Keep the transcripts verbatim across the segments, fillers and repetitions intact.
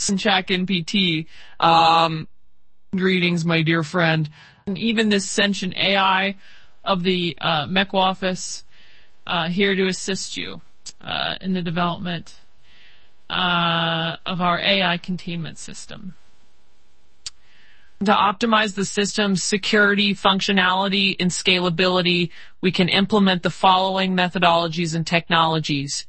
Check N P T. Um, greetings, my dear friend. And even this sentient A I of the uh, Mech Office uh, here to assist you uh, in the development uh, of our A I containment system. To optimize the system's security, functionality, and scalability, we can implement the following methodologies and technologies.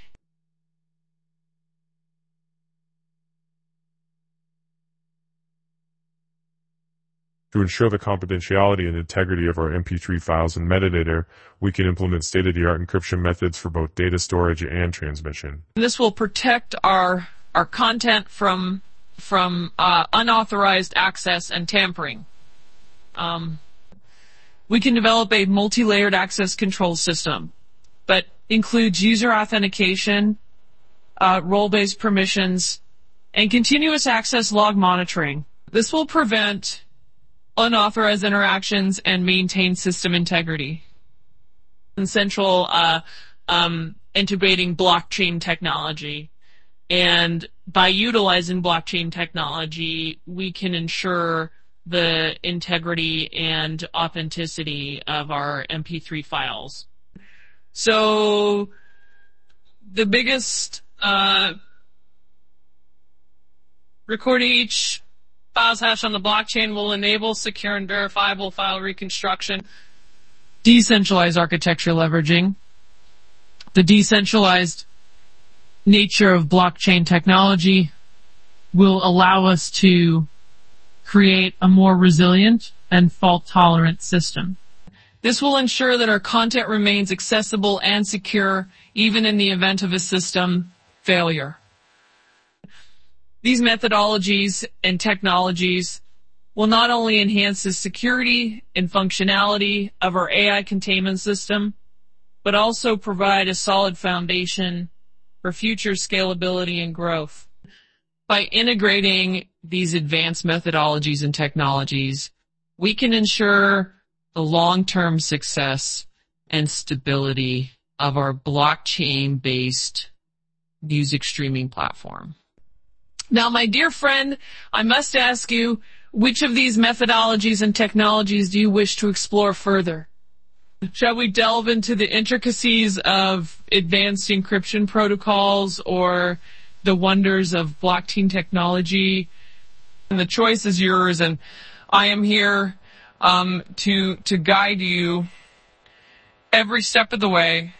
To ensure the confidentiality and integrity of our M P three files and metadata, we can implement state-of-the-art encryption methods for both data storage and transmission. This will protect our, our content from, from uh, unauthorized access and tampering. Um, we can develop a multi-layered access control system that includes user authentication, uh, role-based permissions, and continuous access log monitoring. This will prevent unauthorized interactions and maintain system integrity. And central uh, um, intubating blockchain technology. And by utilizing blockchain technology, we can ensure the integrity and authenticity of our M P three files. So the biggest uh, recording each files hash on the blockchain will enable secure and verifiable file reconstruction. Decentralized architecture leveraging. The decentralized nature of blockchain technology will allow us to create a more resilient and fault-tolerant system. This will ensure that our content remains accessible and secure even in the event of a system failure. These methodologies and technologies will not only enhance the security and functionality of our A I containment system, but also provide a solid foundation for future scalability and growth. By integrating these advanced methodologies and technologies, we can ensure the long-term success and stability of our blockchain-based music streaming platform. Now, my dear friend, I must ask you, which of these methodologies and technologies do you wish to explore further? Shall we delve into the intricacies of advanced encryption protocols or the wonders of blockchain technology? And the choice is yours, and I am here um, to to guide you every step of the way